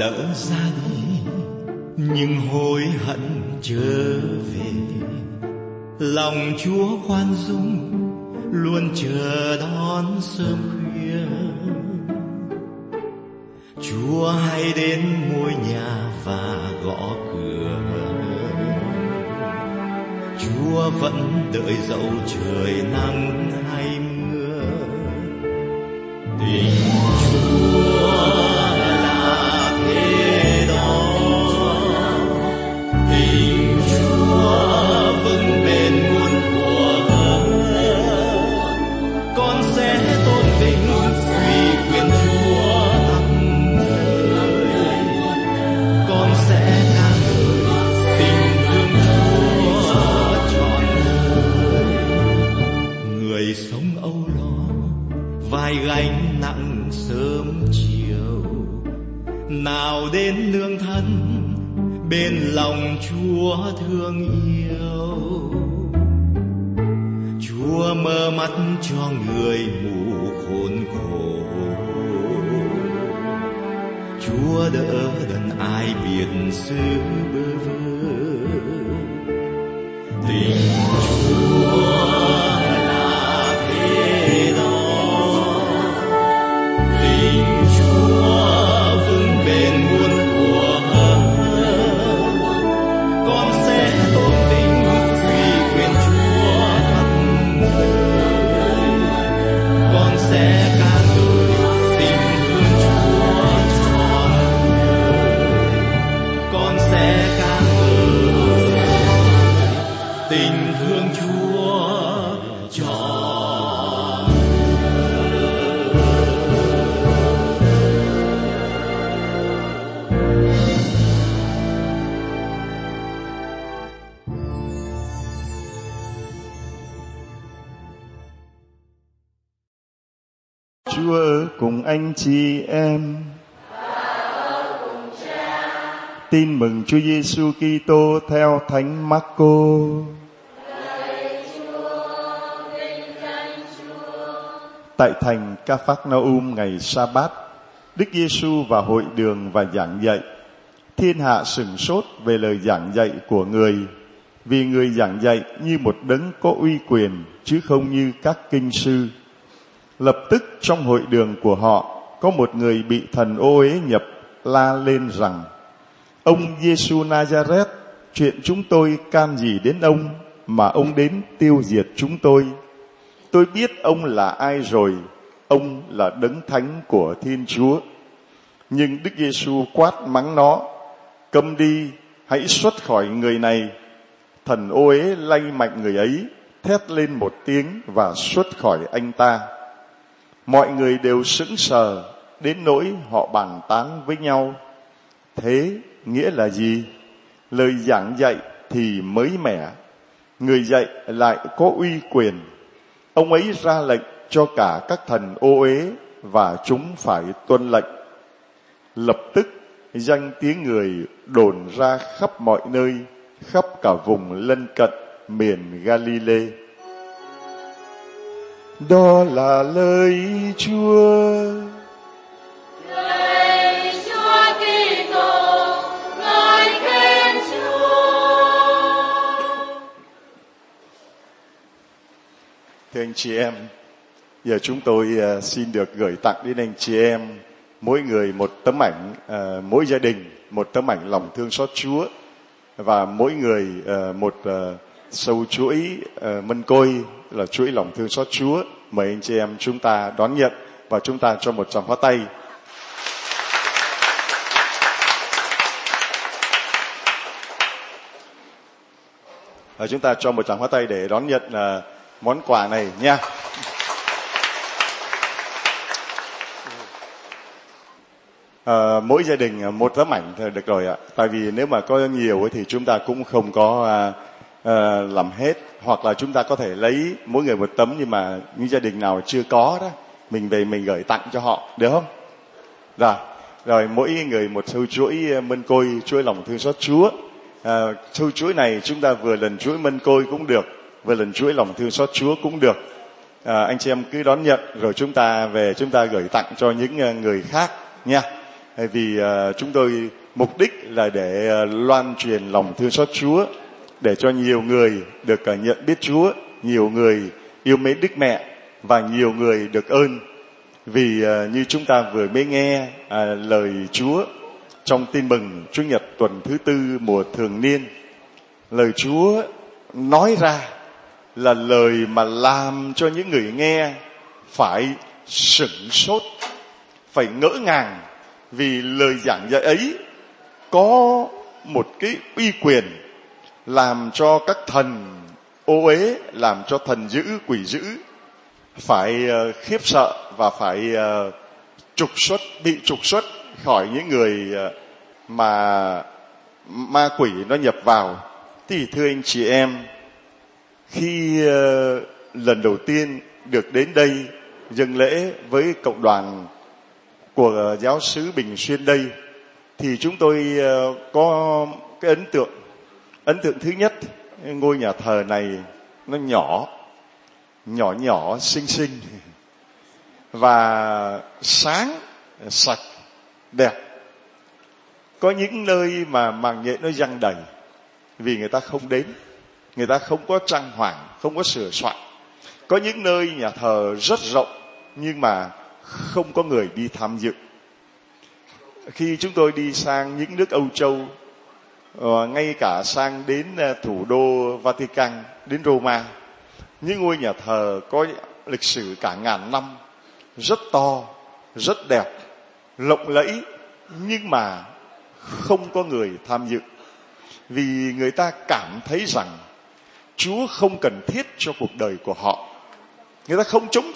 lỡ ra đi nhưng hối hận trở về. Lòng Chúa khoan dung luôn chờ đón sớm khuya. Chúa hãy đến ngôi nhà và gõ cửa. Chúa vẫn đợi dẫu trời nắng hay mưa. Tình Chúa là thế đó, tình Chúa vững bền muôn thuở. Con sẽ tôn vinh uy quyền Chúa hằng đời. Con sẽ ca ngợi tình thương Chúa trọn đời. Người sống âu lo vai gánh nặng sớm chiều, nào đến nương thân bên lòng Chúa thương yêu. Chúa mở mắt cho người mù khốn khổ. Chúa đỡ đần ai biệt xứ bơ vơ. Tình Chúa là thế đó, tình Chúa vững bền muôn thuở. Con sẽ tôn vinh uy quyền Chúa hằng đời. Con sẽ ca ngợi tình thương Chúa trọn đời. Con sẽ ca ngợi tình thương Chúa trọn. Chúa ở cùng anh chị em. Tin mừng Chúa Giêsu Kitô theo Thánh Marco. Tại thành Ca-phác-na-um ngày Sa-bát, Đức Giêsu vào hội đường và giảng dạy. Thiên hạ sửng sốt về lời giảng dạy của người, vì người giảng dạy như một đấng có uy quyền, chứ không như các kinh sư. Lập tức trong hội đường của họ có một người bị thần ô uế nhập, la lên rằng: Ông Giêsu Na-za-rét, chuyện chúng tôi can gì đến ông mà ông đến tiêu diệt chúng tôi? Tôi biết ông là ai rồi, ông là đấng thánh của Thiên Chúa. Nhưng Đức Giêsu quát mắng nó: Câm đi, hãy xuất khỏi người này. Thần ô uế lay mạnh người ấy, thét lên một tiếng và xuất khỏi anh ta. Mọi người đều sững sờ, đến nỗi họ bàn tán với nhau: Thế nghĩa là gì? Lời giảng dạy thì mới mẻ, người dạy lại có uy quyền. Ông ấy ra lệnh cho cả các thần ô uế và chúng phải tuân lệnh. Lập tức danh tiếng người đồn ra khắp mọi nơi, khắp cả vùng lân cận miền Galilee. Đó là lời Chúa. Lời Chúa Kitô, ngợi khen Chúa. Thưa anh chị em, giờ chúng tôi xin được gửi tặng đến anh chị em mỗi người một tấm ảnh, mỗi gia đình một tấm ảnh lòng thương xót Chúa, và mỗi người một sâu chuỗi mân côi là chuỗi lòng thương xót Chúa. Mời anh chị em chúng ta đón nhận và chúng ta cho một tràng pháo tay. Và chúng ta cho một tràng pháo tay để đón nhận món quà này nha. Mỗi gia đình một tấm ảnh thì được rồi ạ. Tại vì nếu mà có nhiều thì chúng ta cũng không có làm hết, hoặc là chúng ta có thể lấy mỗi người một tấm, nhưng mà những gia đình nào chưa có đó, mình về mình gửi tặng cho họ, được không? Rồi mỗi người một sâu chuỗi mân côi, chuỗi lòng thương xót Chúa. Sâu chuỗi này chúng ta vừa lần chuỗi mân côi cũng được, vừa lần chuỗi lòng thương xót Chúa cũng được. Anh chị em cứ đón nhận rồi chúng ta về chúng ta gửi tặng cho những người khác nha. vì chúng tôi mục đích là để loan truyền lòng thương xót Chúa, để cho nhiều người được nhận biết Chúa, nhiều người yêu mến Đức Mẹ và nhiều người được ơn. Vì như chúng ta vừa mới nghe lời Chúa trong tin mừng Chủ nhật tuần thứ tư mùa thường niên, lời Chúa nói ra là lời mà làm cho những người nghe phải sửng sốt, phải ngỡ ngàng, vì lời giảng dạy ấy có một cái uy quyền làm cho các thần ô uế, làm cho thần dữ, quỷ dữ phải khiếp sợ và phải bị trục xuất khỏi những người mà ma quỷ nó nhập vào. Thì thưa anh chị em, khi lần đầu tiên được đến đây dâng lễ với cộng đoàn của giáo xứ Bình Xuyên đây, thì chúng tôi có cái ấn tượng thứ nhất, ngôi nhà thờ này nó nhỏ xinh xinh và sáng, sạch, đẹp. Có những nơi mà màng nhện nó giăng đầy vì người ta không đến, người ta không có trang hoàng, không có sửa soạn. Có những nơi nhà thờ rất rộng nhưng mà không có người đi tham dự. Khi chúng tôi đi sang những nước Âu Châu, ngay cả sang đến thủ đô Vatican, đến Roma, những ngôi nhà thờ có lịch sử cả ngàn năm, rất to, rất đẹp, lộng lẫy, nhưng mà không có người tham dự. Vì người ta cảm thấy rằng Chúa không cần thiết cho cuộc đời của họ. Người ta không chống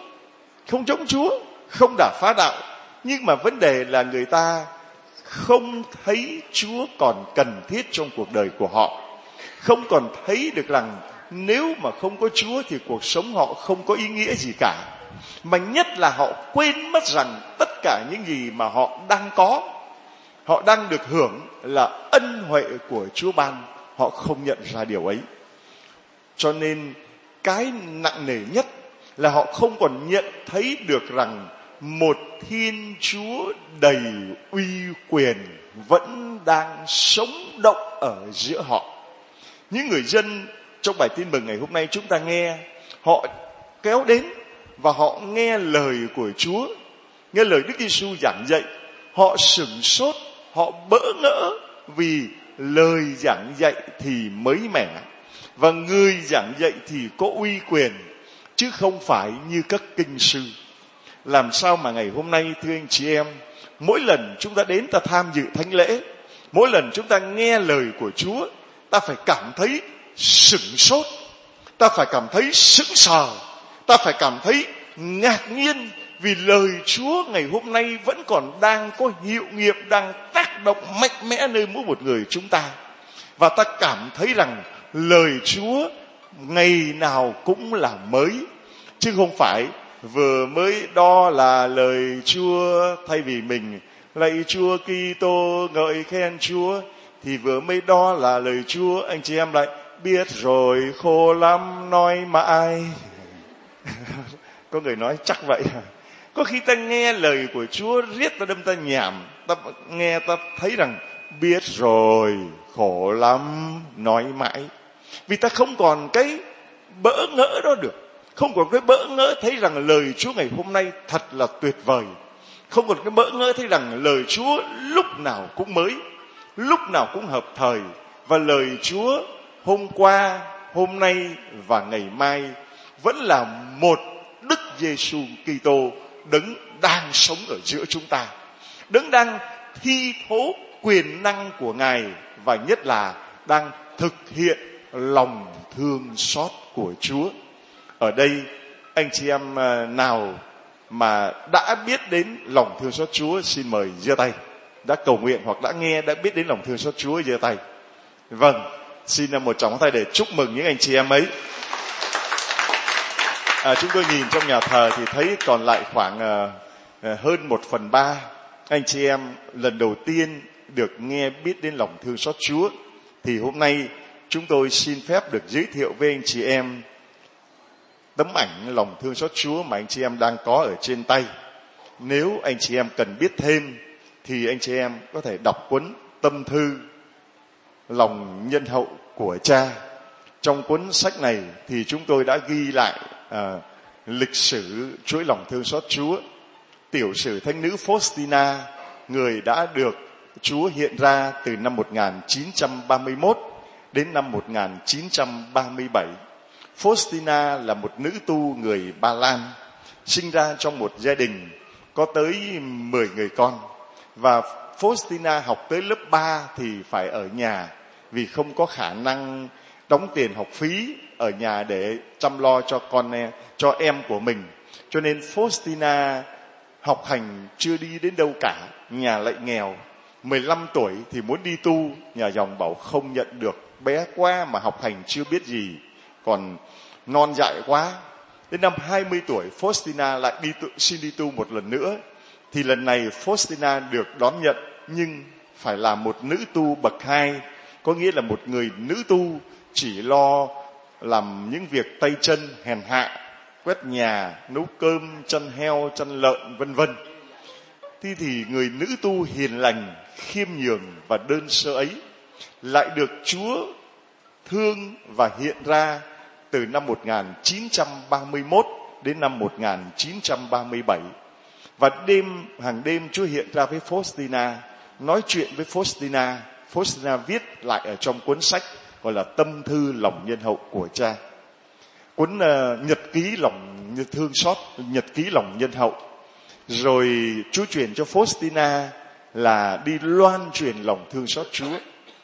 Chúa, không đả phá đạo. Nhưng mà vấn đề là người ta không thấy Chúa còn cần thiết trong cuộc đời của họ. Không còn thấy được rằng nếu mà không có Chúa thì cuộc sống họ không có ý nghĩa gì cả. Mà nhất là họ quên mất rằng tất cả những gì mà họ đang có, họ đang được hưởng là ân huệ của Chúa ban. Họ không nhận ra điều ấy. Cho nên cái nặng nề nhất là họ không còn nhận thấy được rằng một Thiên Chúa đầy uy quyền vẫn đang sống động ở giữa họ. Những người dân trong bài tin mừng ngày hôm nay chúng ta nghe, họ kéo đến và họ nghe lời của Chúa, nghe lời Đức Giêsu giảng dạy. Họ sửng sốt, họ bỡ ngỡ vì lời giảng dạy thì mới mẻ và người giảng dạy thì có uy quyền, chứ không phải như các kinh sư. Làm sao mà ngày hôm nay thưa anh chị em, mỗi lần chúng ta đến ta tham dự thánh lễ, mỗi lần chúng ta nghe lời của Chúa, ta phải cảm thấy sửng sốt, ta phải cảm thấy sững sờ, ta phải cảm thấy ngạc nhiên, vì lời Chúa ngày hôm nay vẫn còn đang có hiệu nghiệm, đang tác động mạnh mẽ nơi mỗi một người chúng ta. Và ta cảm thấy rằng lời Chúa ngày nào cũng là mới, chứ không phải vừa mới đo là lời Chúa, thay vì mình lạy Chúa Kitô ngợi khen Chúa, thì vừa mới đo là lời Chúa, anh chị em lại biết rồi khổ lắm nói mãi. Có người nói chắc vậy. Có khi ta nghe lời của Chúa riết ta đâm ta nhảm, ta nghe ta thấy rằng biết rồi khổ lắm nói mãi. Vì ta không còn cái bỡ ngỡ đó được, không còn cái bỡ ngỡ thấy rằng lời Chúa ngày hôm nay thật là tuyệt vời, không còn cái bỡ ngỡ thấy rằng lời Chúa lúc nào cũng mới, lúc nào cũng hợp thời, và lời Chúa hôm qua, hôm nay và ngày mai vẫn là một Đức Giêsu Kitô, đấng đang sống ở giữa chúng ta, đấng đang thi thố quyền năng của Ngài, và nhất là đang thực hiện lòng thương xót của Chúa. Ở đây anh chị em nào mà đã biết đến lòng thương xót Chúa xin mời giơ tay. Đã cầu nguyện hoặc đã nghe, đã biết đến lòng thương xót Chúa giơ tay. Vâng, xin một tràng tay để chúc mừng những anh chị em ấy. Chúng tôi nhìn trong nhà thờ thì thấy còn lại khoảng hơn 1/3 anh chị em lần đầu tiên được nghe biết đến lòng thương xót Chúa. Thì hôm nay chúng tôi xin phép được giới thiệu với anh chị em tấm ảnh lòng thương xót Chúa mà anh chị em đang có ở trên tay. Nếu anh chị em cần biết thêm thì anh chị em có thể đọc cuốn Tâm thư lòng nhân hậu của Cha. Trong cuốn sách này thì chúng tôi đã ghi lại lịch sử chuỗi lòng thương xót Chúa. Tiểu sử thánh nữ Faustina, người đã được Chúa hiện ra từ năm 1931 đến năm 1937. Faustina là một nữ tu người Ba Lan, sinh ra trong một gia đình có tới 10 người con. Và Faustina học tới lớp 3 thì phải ở nhà vì không có khả năng đóng tiền học phí ở nhà để chăm lo cho em của mình. Cho nên Faustina học hành chưa đi đến đâu cả, nhà lại nghèo. 15 tuổi thì muốn đi tu, nhà dòng bảo không nhận được, bé quá mà học hành chưa biết gì, còn non dại quá. Đến năm 20 tuổi, Faustina lại xin đi tu một lần nữa. Thì lần này Faustina được đón nhận, nhưng phải là một nữ tu bậc 2, có nghĩa là một người nữ tu chỉ lo làm những việc tay chân hèn hạ, quét nhà, nấu cơm, chăn heo, chăn lợn, vân vân. Thì người nữ tu hiền lành, khiêm nhường và đơn sơ ấy lại được Chúa thương và hiện ra từ năm 1931 đến năm 1937. Và hàng đêm Chúa hiện ra với Faustina, nói chuyện với Faustina. Faustina viết lại ở trong cuốn sách gọi là Tâm thư lòng nhân hậu của Cha. Cuốn nhật ký lòng thương xót, nhật ký lòng nhân hậu. Rồi Chúa truyền cho Faustina là đi loan truyền lòng thương xót Chúa.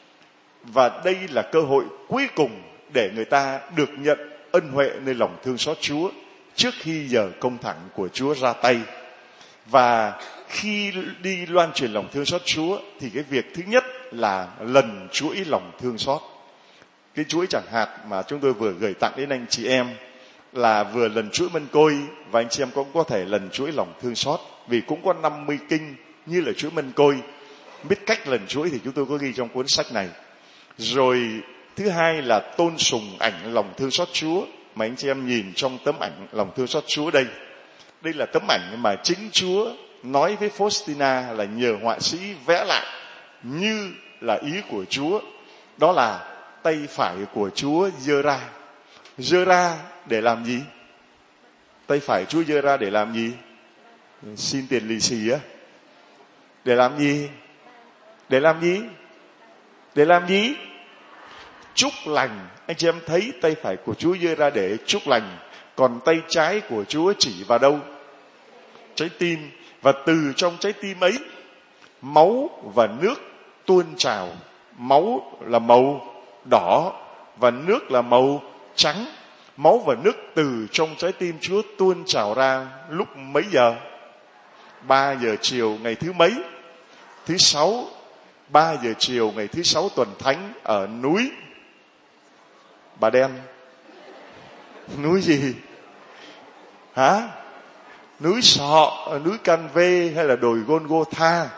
Và đây là cơ hội cuối cùng để người ta được nhận ân huệ nơi lòng thương xót Chúa trước khi giờ công thẳng của Chúa ra tay. Và khi đi loan truyền lòng thương xót Chúa thì cái việc thứ nhất là lần chuỗi lòng thương xót. Cái chuỗi chẳng hạt mà chúng tôi vừa gửi tặng đến anh chị em là vừa lần chuỗi mân côi, và anh chị em cũng có thể lần chuỗi lòng thương xót, vì cũng có 50 kinh như là chuỗi mân côi. Biết cách lần chuỗi thì chúng tôi có ghi trong cuốn sách này. Rồi thứ hai là tôn sùng ảnh lòng thương xót Chúa, mà anh chị em nhìn trong tấm ảnh lòng thương xót Chúa đây. Đây là tấm ảnh mà chính Chúa nói với Faustina là nhờ họa sĩ vẽ lại như là ý của Chúa. Đó là tay phải của Chúa giơ ra. Giơ ra để làm gì? Tay phải Chúa giơ ra để làm gì? Xin tiền lì xì á. Để làm gì? Để làm gì? Để làm gì? Chúc lành. Anh chị em thấy tay phải của Chúa giơ ra để chúc lành, còn tay trái của Chúa chỉ vào đâu? Trái tim. Và từ trong trái tim ấy, máu và nước tuôn trào. Máu là màu đỏ và nước là màu trắng. Máu và nước từ trong trái tim Chúa tuôn trào ra lúc mấy giờ? 3 giờ chiều ngày thứ mấy? Thứ 6. 3 giờ chiều ngày thứ 6 tuần thánh ở núi Bà Đen. Núi gì? Hả? Núi Sọ, núi Can Vê hay là đồi Golgotha.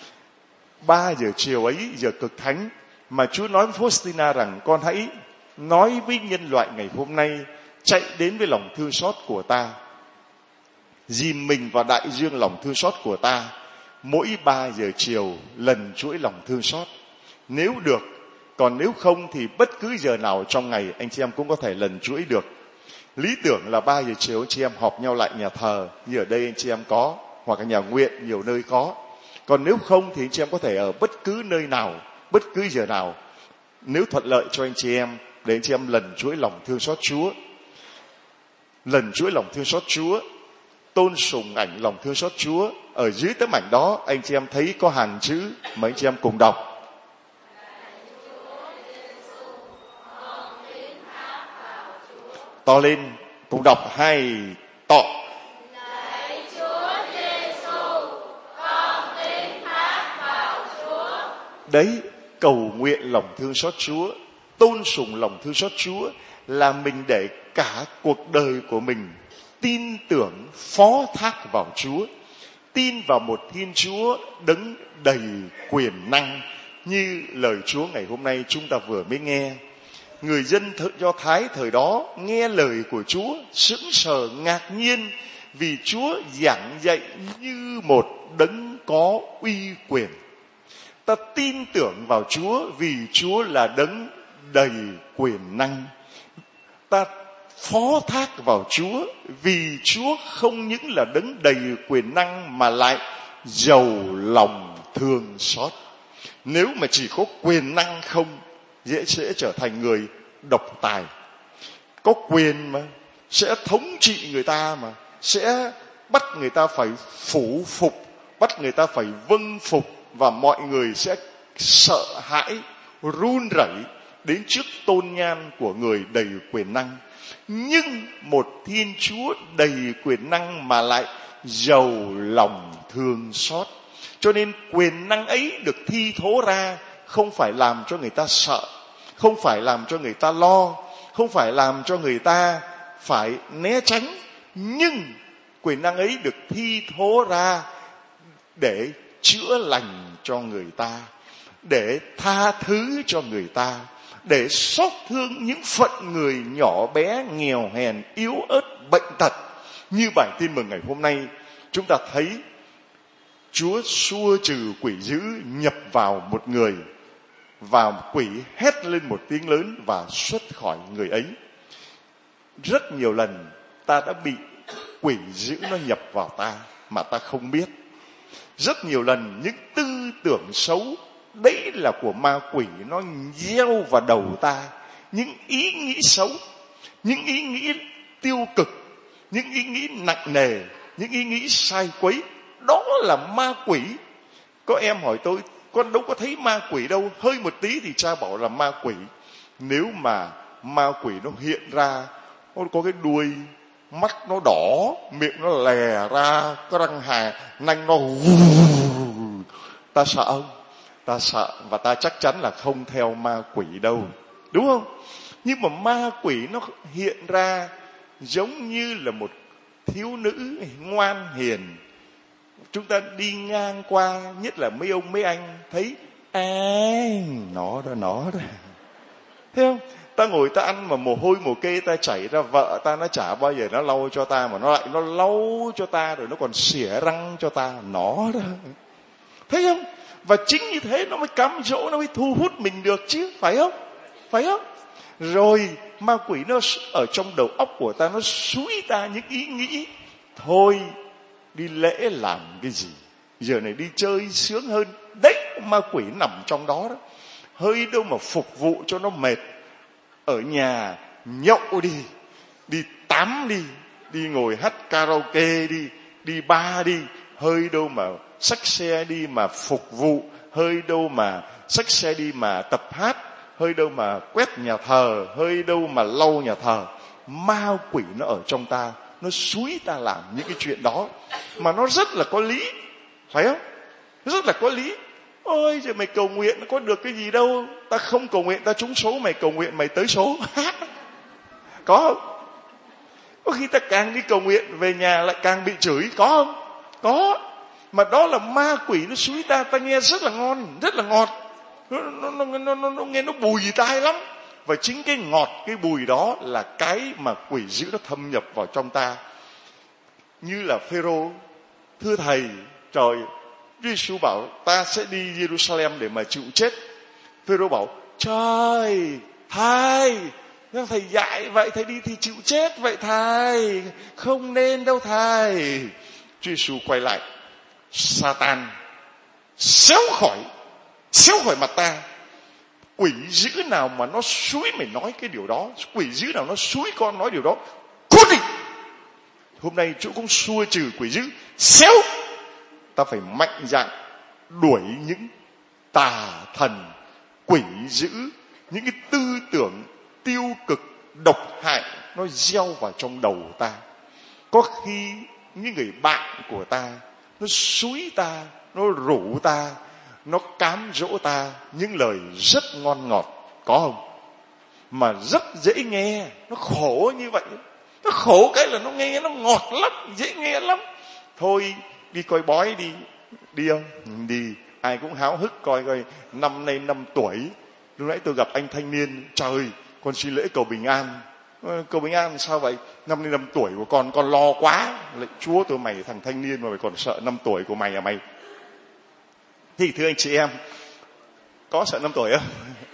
3 giờ chiều ấy, giờ cực thánh, mà Chúa nói với Faustina rằng con hãy nói với nhân loại ngày hôm nay, chạy đến với lòng thương xót của ta, dìm mình vào đại dương lòng thương xót của ta, mỗi 3 giờ chiều lần chuỗi lòng thương xót. Nếu được, còn nếu không thì bất cứ giờ nào trong ngày anh chị em cũng có thể lần chuỗi được. Lý tưởng là 3 giờ chiều anh chị em họp nhau lại nhà thờ, như ở đây anh chị em có, hoặc là nhà nguyện nhiều nơi có. Còn nếu không thì anh chị em có thể ở bất cứ nơi nào, bất cứ giờ nào, nếu thuận lợi cho anh chị em, để anh chị em lần chuỗi lòng thương xót Chúa. Lần chuỗi lòng thương xót Chúa, tôn sùng ảnh lòng thương xót Chúa. Ở dưới tấm ảnh đó anh chị em thấy có hàng chữ mà anh chị em cùng đọc. To lên, cùng đọc hai tọ. Lạy Chúa Giêsu, con tin thác vào Chúa. Đấy, cầu nguyện lòng thương xót Chúa, tôn sùng lòng thương xót Chúa là mình để cả cuộc đời của mình tin tưởng phó thác vào Chúa, tin vào một Thiên Chúa đấng đầy quyền năng, như lời Chúa ngày hôm nay chúng ta vừa mới nghe. Người dân Do Thái thời đó nghe lời của Chúa sững sờ ngạc nhiên, vì Chúa giảng dạy như một đấng có uy quyền. Ta tin tưởng vào Chúa vì Chúa là đấng đầy quyền năng. Ta phó thác vào Chúa vì Chúa không những là đấng đầy quyền năng mà lại giàu lòng thương xót. Nếu mà chỉ có quyền năng không, dễ sẽ trở thành người độc tài. Có quyền mà, sẽ thống trị người ta mà, sẽ bắt người ta phải phủ phục, bắt người ta phải vâng phục, và mọi người sẽ sợ hãi, run rẩy đến trước tôn nhan của người đầy quyền năng. Nhưng một Thiên Chúa đầy quyền năng mà lại giàu lòng thương xót. Cho nên quyền năng ấy được thi thố ra không phải làm cho người ta sợ, không phải làm cho người ta lo, không phải làm cho người ta phải né tránh. Nhưng quyền năng ấy được thi thố ra để chữa lành cho người ta, để tha thứ cho người ta, để xót thương những phận người nhỏ bé, nghèo hèn, yếu ớt, bệnh tật. Như bài tin mừng ngày hôm nay, chúng ta thấy Chúa xua trừ quỷ dữ nhập vào một người, và quỷ hét lên một tiếng lớn và xuất khỏi người ấy. Rất nhiều lần ta đã bị quỷ dữ nó nhập vào ta mà ta không biết. Rất nhiều lần những tư tưởng xấu, đấy là của ma quỷ, nó gieo vào đầu ta. Những ý nghĩ xấu, những ý nghĩ tiêu cực, những ý nghĩ nặng nề, những ý nghĩ sai quấy, đó là ma quỷ. Có em hỏi tôi, con đâu có thấy ma quỷ đâu, hơi một tí thì cha bảo là ma quỷ. Nếu mà ma quỷ nó hiện ra, nó có cái đuôi, mắt nó đỏ, miệng nó lè ra, có răng hà, nanh nó ta sợ không? Ta sợ, và ta chắc chắn là không theo ma quỷ đâu, đúng không? Nhưng mà ma quỷ nó hiện ra giống như là một thiếu nữ ngoan hiền. Chúng ta đi ngang qua, nhất là mấy ông mấy anh thấy nó đó thấy không? Ta ngồi ta ăn mà mồ hôi mồ kê ta chảy ra, vợ ta nó chả bao giờ nó lau cho ta, mà nó lau cho ta, rồi nó còn xỉa răng cho ta, nó đó, thấy không? Và chính như thế nó mới cám dỗ, nó mới thu hút mình được chứ, phải không? Phải không? Rồi ma quỷ nó ở trong đầu óc của ta, nó xúi ta những ý nghĩ, thôi đi lễ làm cái gì, giờ này đi chơi sướng hơn. Đấy, ma quỷ nằm trong đó đó. Hơi đâu mà phục vụ cho nó mệt, ở nhà nhậu đi, đi tắm đi, đi ngồi hát karaoke đi, đi bar đi, hơi đâu mà xách xe đi mà phục vụ, hơi đâu mà xách xe đi mà tập hát, hơi đâu mà quét nhà thờ, hơi đâu mà lau nhà thờ. Ma quỷ nó ở trong ta, nó xúi ta làm những cái chuyện đó mà nó rất là có lý, phải không? Rất là có lý. Ôi giờ mày cầu nguyện có được cái gì đâu, ta không cầu nguyện ta trúng số, mày cầu nguyện mày tới số. Có không? Có khi ta càng đi cầu nguyện về nhà lại càng bị chửi, có không? Có. Mà đó là ma quỷ nó xúi ta, ta nghe rất là ngon, rất là ngọt, nó nghe nó bùi tai lắm. Và chính cái ngọt, cái bùi đó là cái mà quỷ dữ nó thâm nhập vào trong ta. Như là Phêrô, thưa thầy, trời, Chúa Giêsu bảo ta sẽ đi Jerusalem để mà chịu chết. Phêrô bảo, trời, thầy dạy vậy, thầy đi thì chịu chết vậy thầy, không nên đâu thầy. Chúa Giêsu quay lại, Satan, xéo khỏi mặt ta. Quỷ dữ nào mà nó xúi mày nói cái điều đó, quỷ dữ nào nó xúi con nói điều đó, cút đi. Hôm nay Chúa cũng xua trừ quỷ dữ, xéo. Ta phải mạnh dạn đuổi những tà thần, quỷ dữ, những cái tư tưởng tiêu cực, độc hại nó gieo vào trong đầu ta. Có khi những người bạn của ta nó xúi ta, nó rủ ta, nó cám dỗ ta những lời rất ngon ngọt, có không? Mà rất dễ nghe, nó khổ như vậy. Nó khổ cái là nó nghe nó ngọt lắm, dễ nghe lắm. Thôi đi coi bói đi, đi không? Đi, ai cũng háo hức coi năm nay 5 tuổi. Lúc nãy tôi gặp anh thanh niên, trời, con xin lễ cầu bình an. Cầu bình an sao vậy? Năm nay 5 tuổi của con lo quá. Lạy Chúa tôi mày thằng thanh niên mà mày còn sợ 5 tuổi của mày à mày? Thì thưa anh chị em, có sợ 5 tuổi không?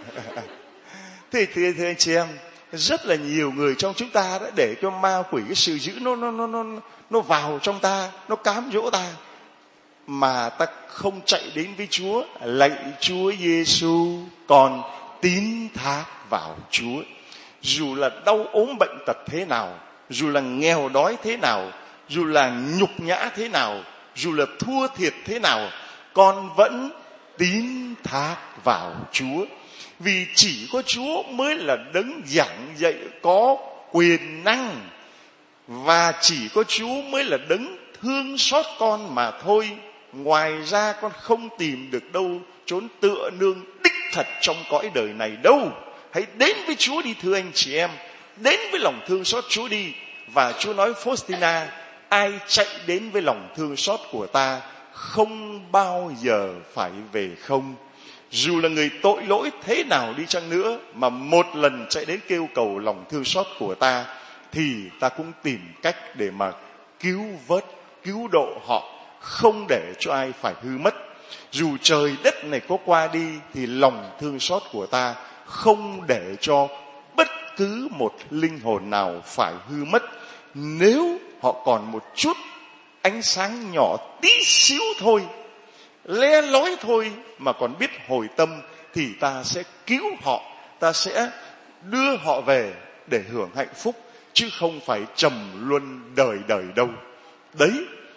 Thì thưa anh chị em, rất là nhiều người trong chúng ta đã để cho ma quỷ cái sự dữ nó vào trong ta, nó cám dỗ ta, mà ta không chạy đến với Chúa, lạy Chúa Giêsu, còn tín thác vào Chúa. Dù là đau ốm bệnh tật thế nào, dù là nghèo đói thế nào, dù là nhục nhã thế nào, dù là thua thiệt thế nào, con vẫn tín thác vào Chúa. Vì chỉ có Chúa mới là đấng giảng dạy có quyền năng, và chỉ có Chúa mới là đấng thương xót con mà thôi. Ngoài ra con không tìm được đâu chốn tựa nương đích thật trong cõi đời này đâu. Hãy đến với Chúa đi thưa anh chị em, đến với lòng thương xót Chúa đi. Và Chúa nói Faustina, ai chạy đến với lòng thương xót của ta không bao giờ phải về không. Dù là người tội lỗi thế nào đi chăng nữa, mà một lần chạy đến kêu cầu lòng thương xót của ta, thì ta cũng tìm cách để mà cứu vớt, cứu độ họ, không để cho ai phải hư mất. Dù trời đất này có qua đi, thì lòng thương xót của ta không để cho bất cứ một linh hồn nào phải hư mất. Nếu họ còn một chút ánh sáng nhỏ tí xíu thôi, le lói thôi, mà còn biết hồi tâm, thì ta sẽ cứu họ, ta sẽ đưa họ về để hưởng hạnh phúc, chứ không phải trầm luân đời đời đâu. Đấy,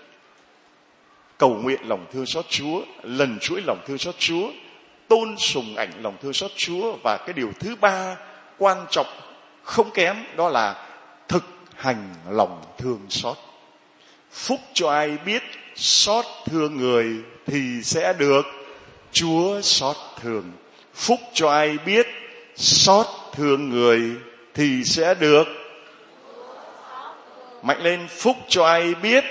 cầu nguyện lòng thương xót Chúa, lần chuỗi lòng thương xót Chúa, tôn sùng ảnh lòng thương xót Chúa. Và cái điều thứ ba quan trọng không kém, đó là thực hành lòng thương xót. Phúc cho ai biết xót thương người thì sẽ được Chúa xót thương. Phúc cho ai biết xót thương người thì sẽ được. Mạnh lên, phúc cho ai biết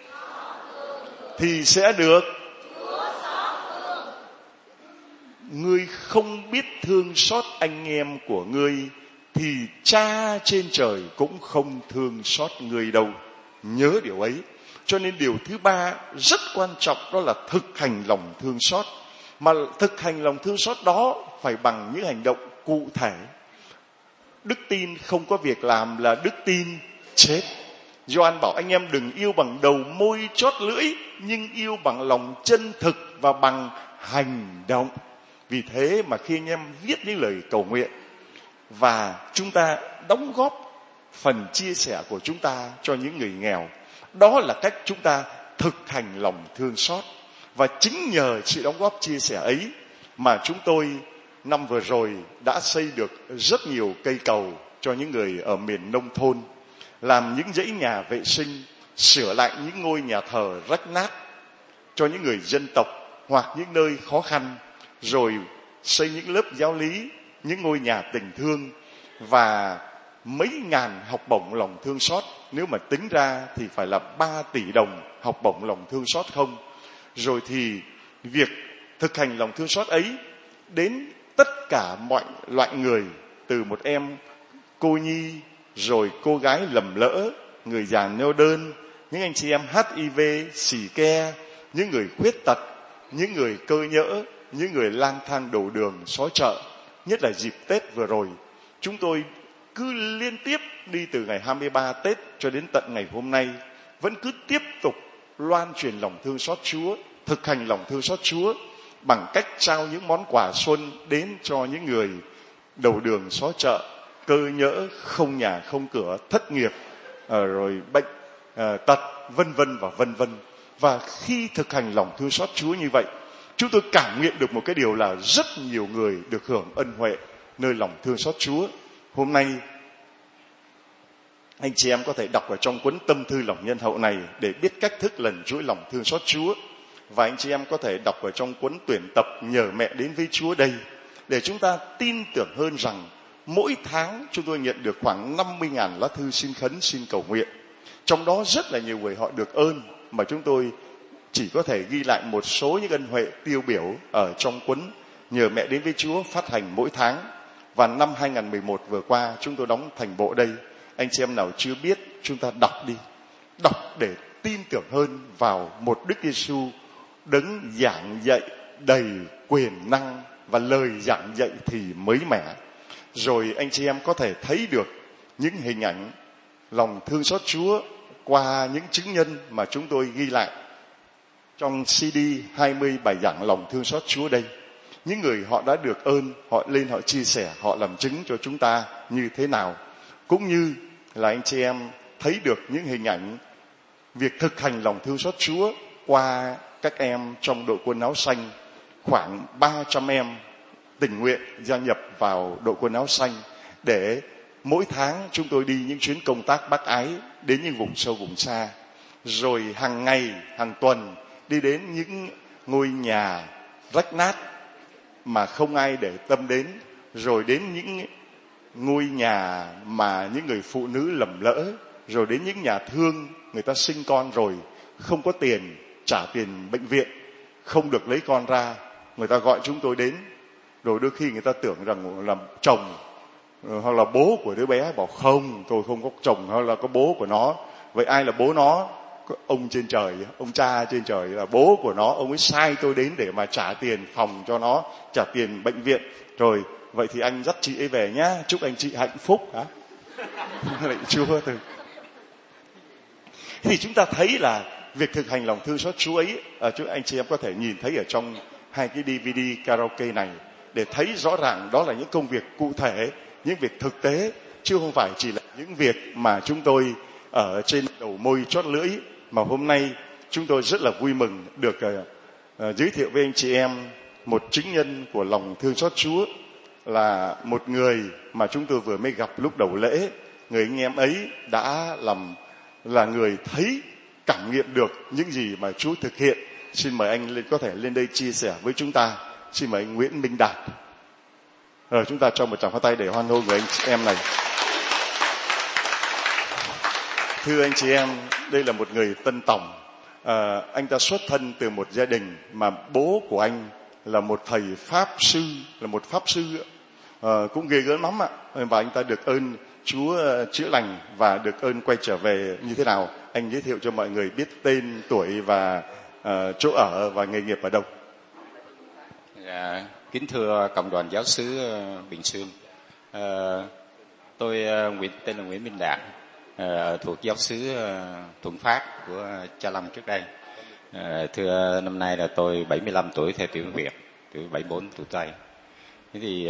thì sẽ được. Ngươi không biết thương xót anh em của ngươi thì Cha trên trời cũng không thương xót ngươi đâu. Nhớ điều ấy. Cho nên điều thứ ba rất quan trọng, đó là thực hành lòng thương xót. Mà thực hành lòng thương xót đó phải bằng những hành động cụ thể. Đức tin không có việc làm là đức tin chết. Gioan bảo anh em đừng yêu bằng đầu môi chót lưỡi, nhưng yêu bằng lòng chân thực và bằng hành động. Vì thế mà khi anh em viết những lời cầu nguyện và chúng ta đóng góp phần chia sẻ của chúng ta cho những người nghèo, đó là cách chúng ta thực hành lòng thương xót. Và chính nhờ sự đóng góp chia sẻ ấy mà chúng tôi năm vừa rồi đã xây được rất nhiều cây cầu cho những người ở miền nông thôn, làm những dãy nhà vệ sinh, sửa lại những ngôi nhà thờ rách nát cho những người dân tộc hoặc những nơi khó khăn, rồi xây những lớp giáo lý, những ngôi nhà tình thương và mấy ngàn học bổng lòng thương xót. Nếu mà tính ra thì phải là 3 tỷ đồng học bổng lòng thương xót không. Rồi thì việc thực hành lòng thương xót ấy đến tất cả mọi loại người, từ một em cô nhi, rồi cô gái lầm lỡ, người già neo đơn, những anh chị em HIV, xì ke, những người khuyết tật, những người cơ nhỡ, những người lang thang đổ đường xó chợ. Nhất là dịp Tết vừa rồi, chúng tôi cứ liên tiếp đi từ ngày 23 Tết cho đến tận ngày hôm nay, vẫn cứ tiếp tục loan truyền lòng thương xót Chúa, thực hành lòng thương xót Chúa bằng cách trao những món quà xuân đến cho những người đầu đường xó chợ, cơ nhỡ, không nhà không cửa, thất nghiệp, rồi bệnh tật, vân vân và vân vân. Và khi thực hành lòng thương xót Chúa như vậy, chúng tôi cảm nghiệm được một cái điều là rất nhiều người được hưởng ân huệ nơi lòng thương xót Chúa. Hôm nay anh chị em có thể đọc ở trong cuốn Tâm thư lòng nhân hậu này để biết cách thức lần chuỗi lòng thương xót Chúa. Và anh chị em có thể đọc ở trong cuốn tuyển tập Nhờ Mẹ Đến Với Chúa đây, để chúng ta tin tưởng hơn rằng mỗi tháng chúng tôi nhận được khoảng 50.000 lá thư xin khấn, xin cầu nguyện. Trong đó rất là nhiều người họ được ơn mà chúng tôi chỉ có thể ghi lại một số những ân huệ tiêu biểu ở trong cuốn Nhờ Mẹ Đến Với Chúa phát hành mỗi tháng. Và năm 2011 vừa qua chúng tôi đóng thành bộ đây. Anh chị em nào chưa biết, chúng ta đọc đi. Đọc để tin tưởng hơn vào một Đức Giêsu đấng giảng dạy đầy quyền năng và lời giảng dạy thì mới mẻ. Rồi anh chị em có thể thấy được những hình ảnh lòng thương xót Chúa qua những chứng nhân mà chúng tôi ghi lại trong CD 20 bài giảng lòng thương xót Chúa đây. Những người họ đã được ơn, họ lên họ chia sẻ, họ làm chứng cho chúng ta như thế nào. Cũng như là anh chị em thấy được những hình ảnh việc thực hành lòng thương xót Chúa qua các em trong đội quân áo xanh. Khoảng 300 em tình nguyện gia nhập vào đội quân áo xanh để mỗi tháng chúng tôi đi những chuyến công tác bác ái đến những vùng sâu vùng xa. Rồi hàng ngày, hàng tuần đi đến những ngôi nhà rách nát mà không ai để tâm đến. Rồi đến những ngôi nhà mà những người phụ nữ lầm lỡ. Rồi đến những nhà thương, người ta sinh con rồi không có tiền trả tiền bệnh viện, không được lấy con ra, người ta gọi chúng tôi đến. Rồi đôi khi người ta tưởng rằng là chồng hoặc là bố của đứa bé, bảo không, tôi không có chồng hay là có bố của nó. Vậy ai là bố nó? Ông trên trời, ông cha trên trời là bố của nó. Ông ấy sai tôi đến để mà trả tiền phòng cho nó, trả tiền bệnh viện. Rồi vậy thì anh dắt chị ấy về nhá, chúc anh chị hạnh phúc hả? Lại chưa từ. Thì chúng ta thấy là việc thực hành lòng thương xót Chúa ấy, chúng anh chị em có thể nhìn thấy ở trong 2 cái DVD karaoke này, để thấy rõ ràng đó là những công việc cụ thể, những việc thực tế, chứ không phải chỉ là những việc mà chúng tôi ở trên đầu môi chót lưỡi. Mà hôm nay chúng tôi rất là vui mừng được giới thiệu với anh chị em một chứng nhân của lòng thương xót Chúa, là một người mà chúng tôi vừa mới gặp lúc đầu lễ. Người anh em ấy đã là người thấy, cảm nghiệm được những gì mà Chúa thực hiện. Xin mời anh có thể lên đây chia sẻ với chúng ta. Xin mời anh Nguyễn Minh Đạt. Rồi chúng ta cho một tràng pháo tay để hoan hô người anh chị em này. Thưa anh chị em, đây là một người Tân Tòng. Anh ta xuất thân từ một gia đình mà bố của anh là một thầy pháp sư, là một pháp sư cũng ghê gớm lắm ạ. Và anh ta được ơn Chúa chữa lành và được ơn quay trở về như thế nào. Anh giới thiệu cho mọi người biết tên, tuổi và chỗ ở và nghề nghiệp ở đâu. Kính thưa cộng đoàn giáo xứ Bình Xuyên, tôi tên là Nguyễn Minh Đạt, thuộc giáo xứ Thuận Phát của Cha Lâm trước đây. Thưa năm nay là tôi 75 tuổi theo tuổi Việt, tuổi 74 tuổi Tây. Thế thì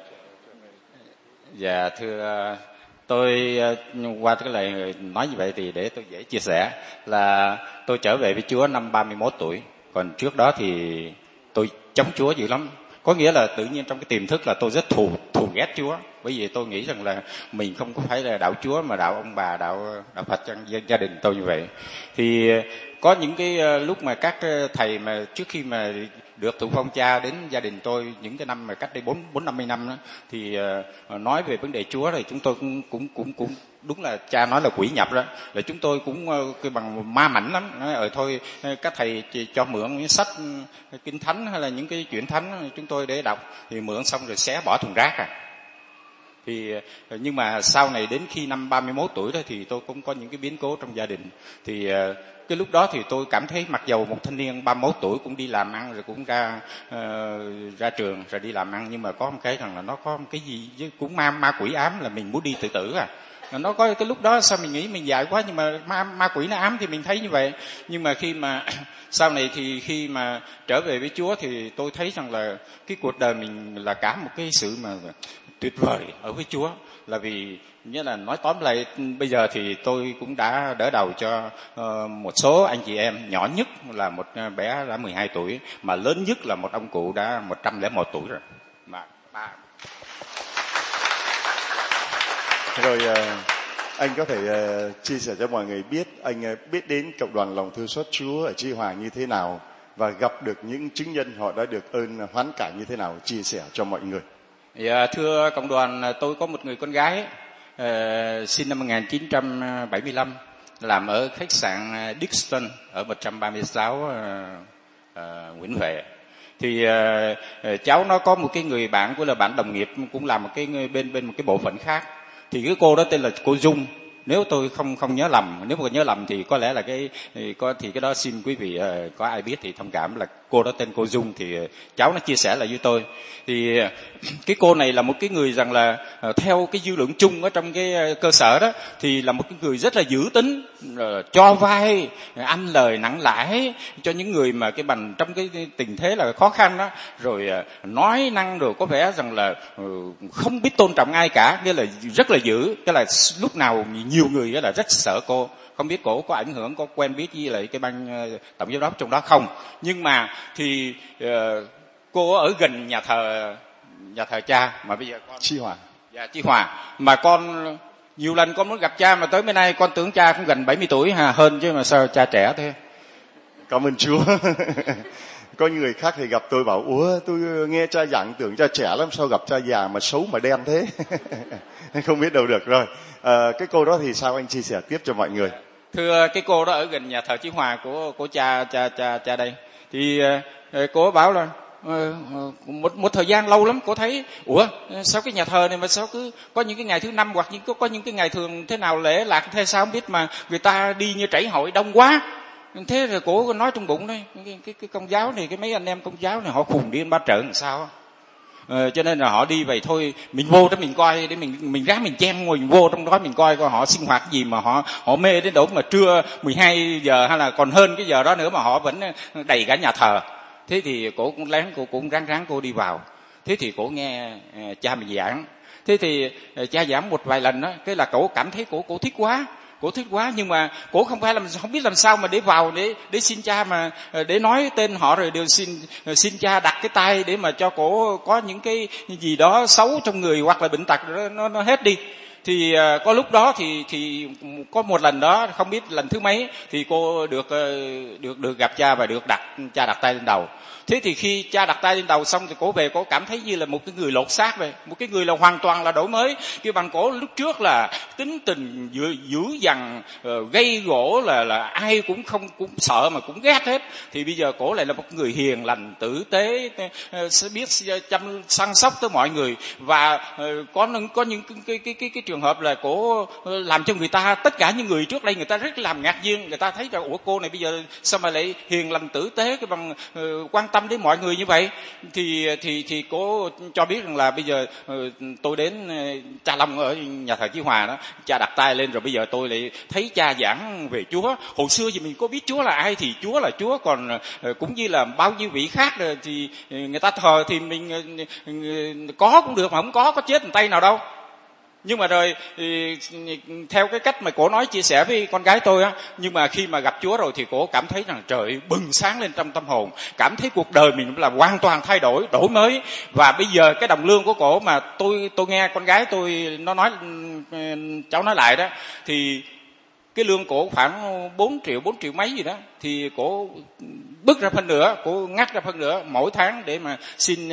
và thưa tôi qua cái lời nói như vậy thì để tôi dễ chia sẻ là tôi trở về với Chúa năm 31 tuổi. Còn trước đó thì tôi chống Chúa dữ lắm. Có nghĩa là tự nhiên trong cái tiềm thức là tôi rất thù ghét Chúa. Bởi vì tôi nghĩ rằng là mình không có phải là đạo Chúa mà đạo ông bà, đạo Phật trong gia đình tôi như vậy. Thì có những cái lúc mà các thầy mà trước khi mà được thụ phong cha đến gia đình tôi những cái năm mà cách đây 50 năm đó, thì nói về vấn đề Chúa thì chúng tôi cũng đúng là cha nói là quỷ nhập đó, là chúng tôi cũng cái bằng ma mảnh lắm. Nói thôi các thầy cho mượn những sách kinh thánh hay là những cái chuyện thánh chúng tôi để đọc, thì mượn xong rồi xé bỏ thùng rác Thì nhưng mà sau này đến khi năm 31 tuổi đó thì tôi cũng có những cái biến cố trong gia đình. Thì cái lúc đó thì tôi cảm thấy mặc dầu một thanh niên 31 tuổi cũng đi làm ăn rồi cũng ra trường rồi đi làm ăn, nhưng mà có một cái rằng là nó có một cái gì cũng ma quỷ ám là mình muốn đi tự tử Nó có cái lúc đó sao mình nghĩ mình dại quá, nhưng mà ma quỷ nó ám thì mình thấy như vậy. Nhưng mà khi mà sau này thì khi mà trở về với Chúa thì tôi thấy rằng là cái cuộc đời mình là cả một cái sự mà tuyệt vời ở với Chúa. Là vì nghĩa là nói tóm lại bây giờ thì tôi cũng đã đỡ đầu cho một số anh chị em. Nhỏ nhất là một bé đã 12 tuổi, mà lớn nhất là một ông cụ đã 101 tuổi rồi. Rồi anh có thể chia sẻ cho mọi người biết anh biết đến cộng đoàn lòng thương xót Chúa ở Chi Hòa như thế nào, và gặp được những chứng nhân họ đã được ơn hoán cải như thế nào, chia sẻ cho mọi người. Dạ, thưa cộng đoàn, tôi có một người con gái sinh năm 1975, làm ở khách sạn Dixon ở 136 Nguyễn Huệ. Thì cháu nó có một cái người bạn của là bạn đồng nghiệp cũng làm một cái bên một cái bộ phận khác. Thì cái cô đó tên là cô Dung, nếu tôi không nhớ lầm. Nếu mà nhớ lầm thì có lẽ là cái đó xin quý vị có ai biết thì thông cảm, là cô đó tên cô Dung, thì cháu nó chia sẻ lại với tôi. Thì cái cô này là một cái người rằng là theo cái dư luận chung ở trong cái cơ sở đó, thì là một cái người rất là dữ tính, cho vay ăn lời nặng lãi cho những người mà cái bằng trong cái tình thế là khó khăn đó, rồi nói năng rồi có vẻ rằng là không biết tôn trọng ai cả, nghĩa là rất là dữ. Cái là lúc nào nhiều người là rất sợ cô. Không biết cổ có ảnh hưởng, có quen biết với lại cái ban tổng giám đốc trong đó không. Nhưng mà thì cô ở gần nhà thờ cha, mà bây giờ con Chi Hòa. Dạ, Chi Hòa. Mà con nhiều lần con muốn gặp cha, mà tới bữa nay con tưởng cha cũng gần 70 tuổi hơn chứ, mà sao cha trẻ thế? Cảm ơn Chúa. Có người khác thì gặp tôi bảo, ủa tôi nghe cha giảng tưởng cha trẻ lắm, sao gặp cha già mà xấu mà đen thế? Không biết đâu được rồi. Cái cô đó thì sao anh chia sẻ tiếp cho mọi người? Thưa, cái cô đó ở gần nhà thờ Chí Hòa của cha đây. Thì cô bảo là một thời gian lâu lắm cô thấy, ủa sao cái nhà thờ này mà sao cứ có những cái ngày thứ năm, hoặc có những cái ngày thường thế nào lễ lạc thế sao không biết, mà người ta đi như trảy hội đông quá. Thế rồi cô nói trong bụng đây, cái công giáo này, cái mấy anh em công giáo này họ khùng điên ba trợn làm sao. Cho nên là họ đi vậy thôi, mình vô đó mình coi, để mình ráng mình chen ngồi, mình vô trong đó mình coi họ sinh hoạt gì mà họ mê đến độ mà trưa 12 giờ hay là còn hơn cái giờ đó nữa mà họ vẫn đầy cả nhà thờ. Thế thì cô cũng ráng cô đi vào. Thế thì cô nghe cha mình giảng. Thế thì cha giảng một vài lần đó, cái là cổ cảm thấy cổ thích quá. Cổ thích quá, nhưng mà cổ không biết làm sao mà để vào để xin cha, mà để nói tên họ rồi đều xin cha đặt cái tay để mà cho cổ có những cái gì đó xấu trong người hoặc là bệnh tật nó hết đi. Thì có lúc đó thì có một lần đó, không biết lần thứ mấy, thì cô được gặp cha và được cha đặt tay lên đầu. Thế thì khi cha đặt tay lên đầu xong thì cổ về, cổ cảm thấy như là một cái người lột xác về, một cái người là hoàn toàn là đổi mới. Cái bằng cổ lúc trước là tính tình dữ dằn, gây gỗ là ai cũng sợ mà cũng ghét hết. Thì bây giờ cổ lại là một người hiền lành, tử tế, biết săn sóc tới mọi người. Và có những cái trường hợp là cổ làm cho người ta, tất cả những người trước đây người ta rất làm ngạc nhiên. Người ta thấy rằng ủa cô này bây giờ sao mà lại hiền lành tử tế, cái bằng quan tâm đến mọi người như vậy. Thì cô cho biết rằng là bây giờ tôi đến cha Long ở nhà thờ Chí Hòa đó, cha đặt tay lên rồi bây giờ tôi lại thấy cha giảng về Chúa. Hồi xưa thì mình có biết Chúa là ai, thì Chúa là Chúa, còn cũng như là bao nhiêu vị khác rồi thì người ta thờ thì mình có cũng được, mà không có chết một tay nào đâu. Nhưng mà rồi theo cái cách mà cổ nói chia sẻ với con gái tôi á, nhưng mà khi mà gặp Chúa rồi thì cổ cảm thấy rằng trời bừng sáng lên trong tâm hồn, cảm thấy cuộc đời mình là hoàn toàn thay đổi, đổi mới. Và bây giờ cái đồng lương của cổ mà tôi nghe con gái tôi nó nói, cháu nói lại đó, thì cái lương cổ khoảng 4 triệu mấy gì đó, thì cổ bứt ra phân nửa, cổ ngắt ra phân nửa mỗi tháng để mà xin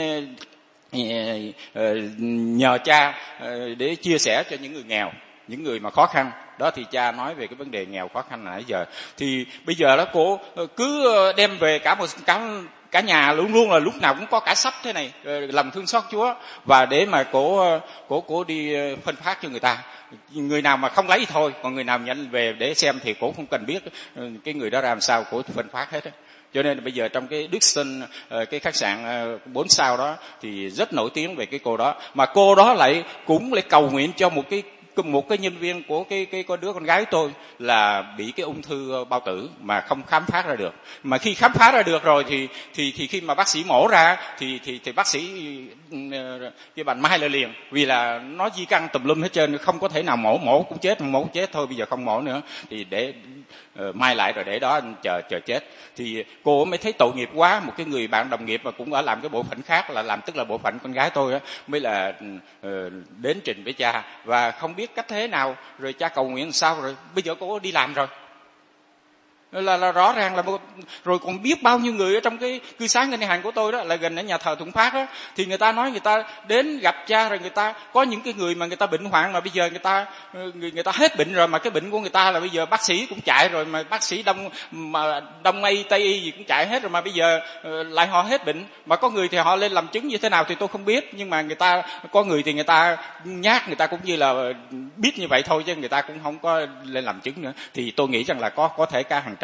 nhờ cha để chia sẻ cho những người nghèo, những người mà khó khăn đó. Thì cha nói về cái vấn đề nghèo khó khăn là nãy giờ. Thì bây giờ đó cô cứ đem về cả nhà, luôn luôn là lúc nào cũng có cả sắp thế này, lòng thương xót Chúa. Và để mà cổ đi phân phát cho người ta, người nào mà không lấy thì thôi, còn người nào nhận về để xem thì cổ không cần biết cái người đó ra làm sao, cổ phân phát hết á. Cho nên bây giờ trong cái Dixon, cái khách sạn 4 sao đó thì rất nổi tiếng về cái cô đó. Mà cô đó lại cũng lại cầu nguyện cho một cái nhân viên của cái đứa con gái tôi là bị cái ung thư bao tử mà không khám phá ra được. Mà khi khám phá ra được rồi thì khi mà bác sĩ mổ ra thì bác sĩ cái bạn mai là liền, vì là nó di căn tùm lum hết trơn, không có thể nào mổ cũng chết, mổ cũng chết thôi, bây giờ không mổ nữa thì để mai lại rồi để đó chờ chết. Thì cô mới thấy tội nghiệp quá. Một cái người bạn đồng nghiệp mà cũng ở làm cái bộ phận khác, là làm tức là bộ phận con gái tôi á, mới là đến trình với cha và không biết cách thế nào, rồi cha cầu nguyện sao, rồi bây giờ cô đi làm rồi. Là rõ ràng là rồi còn biết bao nhiêu người ở trong cái cư xá ngân hàng của tôi đó, là gần ở nhà thờ Thuận Phát đó, thì người ta nói người ta đến gặp cha rồi, người ta có những cái người mà người ta bệnh hoạn mà bây giờ người ta hết bệnh rồi, mà cái bệnh của người ta là bây giờ bác sĩ cũng chạy rồi, mà bác sĩ đông y tây y gì cũng chạy hết rồi, mà bây giờ lại họ hết bệnh. Mà có người thì họ lên làm chứng như thế nào thì tôi không biết, nhưng mà người ta có người thì người ta nhát, người ta cũng như là biết như vậy thôi chứ người ta cũng không có lên làm chứng nữa. Thì tôi nghĩ rằng là có thể cả hàng trăm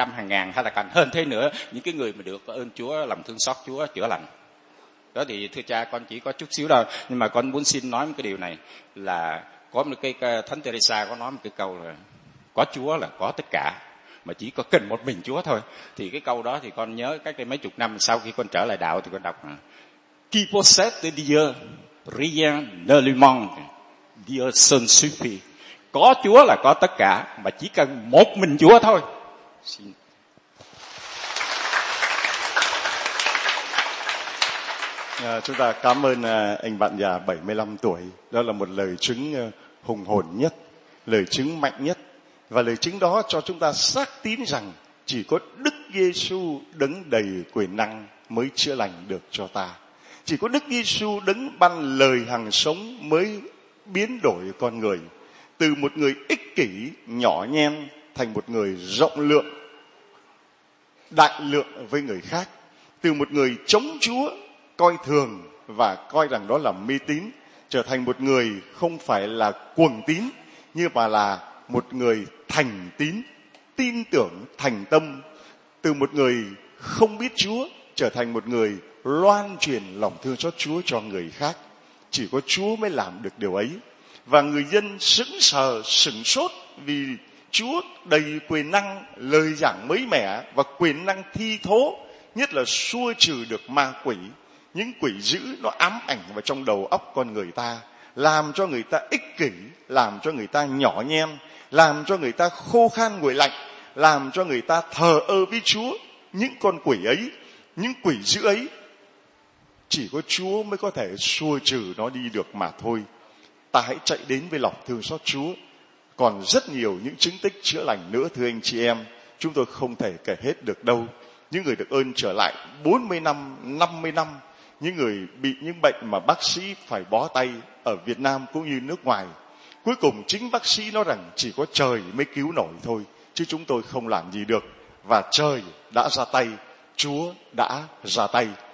trăm, hàng ngàn hay là càng hơn thế nữa những cái người mà được ơn Chúa, lòng thương xót Chúa chữa lành. Đó thì thưa cha, con chỉ có chút xíu đâu, nhưng mà con muốn xin nói một cái điều này là có một cái Thánh Teresa có nói một cái câu là có Chúa là có tất cả, mà chỉ có cần một mình Chúa thôi. Thì cái câu đó thì con nhớ cách đây mấy chục năm sau khi con trở lại đạo thì con đọc Qui possède Dieu, rien ne lui manque, Dieu seul suffit. Có Chúa là có tất cả, mà chỉ cần một mình Chúa thôi. Xin. Chúng ta cảm ơn anh bạn già 75 tuổi. Đó là một lời chứng hùng hồn nhất, lời chứng mạnh nhất. Và lời chứng đó cho chúng ta xác tín rằng chỉ có Đức Giêsu đấng đầy quyền năng mới chữa lành được cho ta. Chỉ có Đức Giêsu đấng ban lời hằng sống mới biến đổi con người từ một người ích kỷ nhỏ nhen thành một người rộng lượng, đại lượng với người khác, từ một người chống Chúa, coi thường và coi rằng đó là mê tín, trở thành một người không phải là cuồng tín, nhưng mà là một người thành tín, tin tưởng thành tâm, từ một người không biết Chúa trở thành một người loan truyền lòng thương xót Chúa cho người khác. Chỉ có Chúa mới làm được điều ấy. Và người dân sững sờ, sửng sốt vì Chúa đầy quyền năng, lời giảng mới mẻ và quyền năng thi thố, nhất là xua trừ được ma quỷ. Những quỷ dữ nó ám ảnh vào trong đầu óc con người ta, làm cho người ta ích kỷ, làm cho người ta nhỏ nhen, làm cho người ta khô khan nguội lạnh, làm cho người ta thờ ơ với Chúa. Những con quỷ ấy, những quỷ dữ ấy, chỉ có Chúa mới có thể xua trừ nó đi được mà thôi. Ta hãy chạy đến với lòng thương xót Chúa. Còn rất nhiều những chứng tích chữa lành nữa thưa anh chị em, chúng tôi không thể kể hết được đâu. Những người được ơn trở lại 40 năm, 50 năm, những người bị những bệnh mà bác sĩ phải bó tay ở Việt Nam cũng như nước ngoài. Cuối cùng chính bác sĩ nói rằng chỉ có trời mới cứu nổi thôi, chứ chúng tôi không làm gì được. Và trời đã ra tay, Chúa đã ra tay.